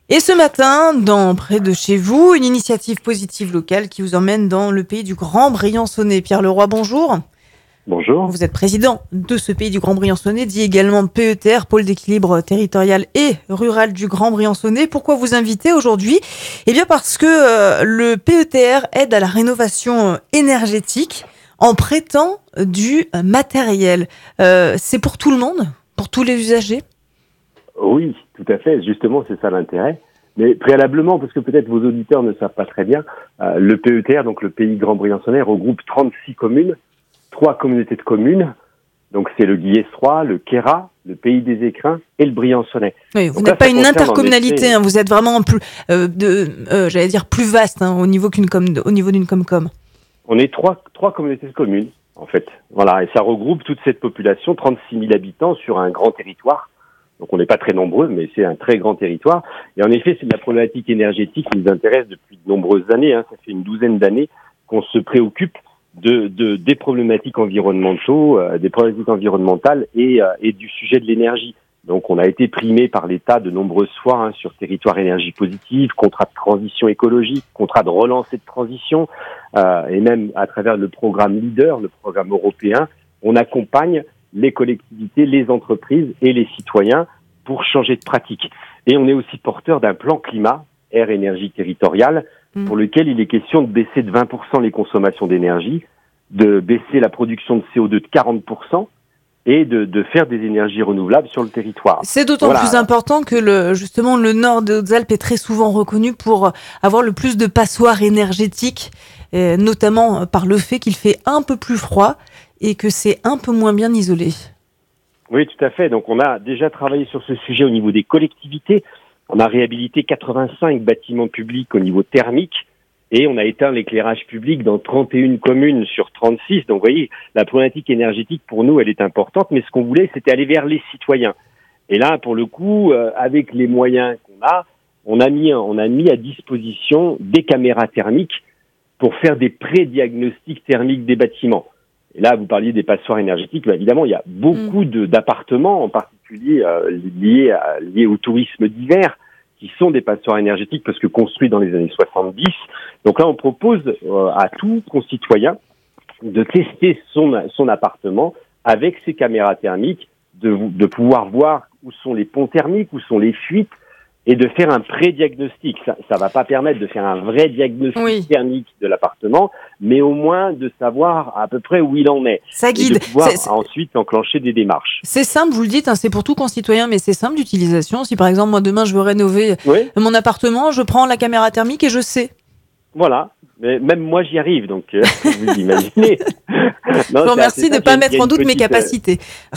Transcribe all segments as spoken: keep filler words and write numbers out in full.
Et ce matin, dans près de chez vous, une initiative positive locale qui vous emmène dans le pays du Grand Briançonnais. Pierre Leroy, bonjour. Bonjour. Vous êtes président de ce pays du Grand Briançonnais, dit également P E T R, pôle d'équilibre territorial et rural du Grand Briançonnais. Pourquoi vous inviter aujourd'hui ? Eh bien parce que euh, le P E T R aide à la rénovation énergétique en prêtant du matériel. Euh, c'est pour tout le monde ? Pour tous les usagers ? Oui, tout à fait. Justement, c'est ça l'intérêt. Mais préalablement, parce que peut-être vos auditeurs ne savent pas très bien, euh, le P E T R, donc le Pays Grand Briançonnais, regroupe trente-six communes, trois communautés de communes. Donc c'est le Guillestrois, le Queyras, le Pays des Écrins et le Briançonnais. Oui, vous donc n'êtes là, pas ça une concerne, intercommunalité, en effet, hein, vous êtes vraiment plus, euh, de, euh, j'allais dire plus vaste hein, au niveau qu'une com, au niveau d'une comcom. On est trois, trois communautés de communes, en fait. Voilà, et ça regroupe toute cette population, trente-six mille habitants sur un grand territoire. Donc on n'est pas très nombreux, mais c'est un très grand territoire. Et en effet, c'est de la problématique énergétique qui nous intéresse depuis de nombreuses années. Hein. Ça fait une douzaine d'années qu'on se préoccupe de, de des problématiques environnementaux, euh, des problématiques environnementales et, euh, et du sujet de l'énergie. Donc on a été primé par l'État de nombreuses fois hein, sur territoire énergie positive, contrat de transition écologique, contrat de relance et de transition, euh, et même à travers le programme LEADER, le programme européen, on accompagne les collectivités, les entreprises et les citoyens pour changer de pratique. Et on est aussi porteur d'un plan climat, air énergie territoriale, mmh. pour lequel il est question de baisser de vingt pour cent les consommations d'énergie, de baisser la production de C O deux de quarante pour cent et de, de faire des énergies renouvelables sur le territoire. C'est d'autant voilà. plus important que le, justement le nord des Hautes-Alpes est très souvent reconnu pour avoir le plus de passoires énergétiques, euh, notamment par le fait qu'il fait un peu plus froid et que c'est un peu moins bien isolé. Oui, tout à fait. Donc, on a déjà travaillé sur ce sujet au niveau des collectivités. On a réhabilité quatre-vingt-cinq bâtiments publics au niveau thermique et on a éteint l'éclairage public dans trente et une communes sur trente-six. Donc, vous voyez, la problématique énergétique, pour nous, elle est importante. Mais ce qu'on voulait, c'était aller vers les citoyens. Et là, pour le coup, euh, avec les moyens qu'on a, on a mis, on a mis à disposition des caméras thermiques pour faire des pré-diagnostics thermiques des bâtiments. Et là, vous parliez des passoires énergétiques. Bah, évidemment, il y a beaucoup de, d'appartements, en particulier euh, liés, à, liés au tourisme d'hiver, qui sont des passoires énergétiques parce que construits dans les années soixante-dix. Donc là, on propose euh, à tout concitoyen de tester son, son appartement avec ses caméras thermiques, de, de pouvoir voir où sont les ponts thermiques, où sont les fuites, et de faire un pré-diagnostic. Ça ne va pas permettre de faire un vrai diagnostic oui. thermique de l'appartement, mais au moins de savoir à peu près où il en est. Ça guide. Et de pouvoir c'est, c'est... ensuite enclencher des démarches. C'est simple, vous le dites, hein, c'est pour tout concitoyen, mais c'est simple d'utilisation. Si par exemple, moi demain, je veux rénover oui. mon appartement, je prends la caméra thermique et je sais. Voilà. Mais même moi, j'y arrive, donc euh, vous imaginez. Non, je vous remercie de ne pas mettre en doute petite, mes capacités.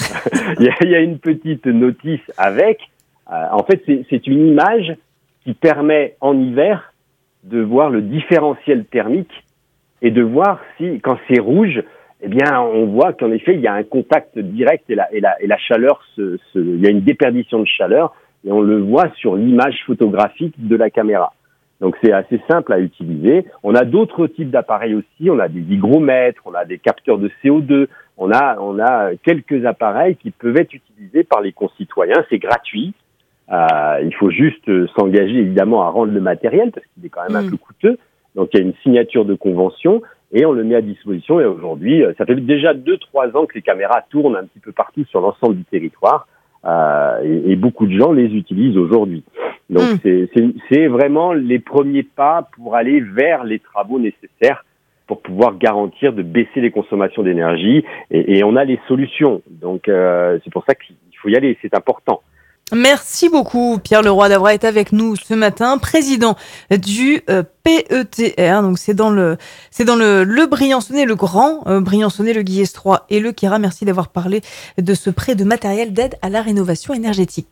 Il y, y a une petite notice avec... Euh, en fait, c'est, c'est une image qui permet en hiver de voir le différentiel thermique et de voir si, quand c'est rouge, eh bien, on voit qu'en effet, il y a un contact direct et la, et la, et la chaleur, se, se, il y a une déperdition de chaleur et on le voit sur l'image photographique de la caméra. Donc, c'est assez simple à utiliser. On a d'autres types d'appareils aussi. On a des hygromètres, on a des capteurs de C O deux. On a, on a quelques appareils qui peuvent être utilisés par les concitoyens. C'est gratuit. Euh, il faut juste euh, s'engager évidemment à rendre le matériel parce qu'il est quand même mmh. un peu coûteux. Donc il y a une signature de convention et on le met à disposition. Et aujourd'hui, euh, ça fait déjà deux trois ans que les caméras tournent un petit peu partout sur l'ensemble du territoire euh, et, et beaucoup de gens les utilisent aujourd'hui. Donc mmh. c'est, c'est, c'est vraiment les premiers pas pour aller vers les travaux nécessaires pour pouvoir garantir de baisser les consommations d'énergie et, et on a les solutions. Donc euh, c'est pour ça qu'il faut y aller, c'est important. Merci beaucoup Pierre Leroy d'avoir été avec nous ce matin, président du euh, P E T R. Donc c'est dans le c'est dans le, le Briançonnais, le grand euh, Briançonnais, le Guillestrois et le Queyras. Merci d'avoir parlé de ce prêt de matériel d'aide à la rénovation énergétique.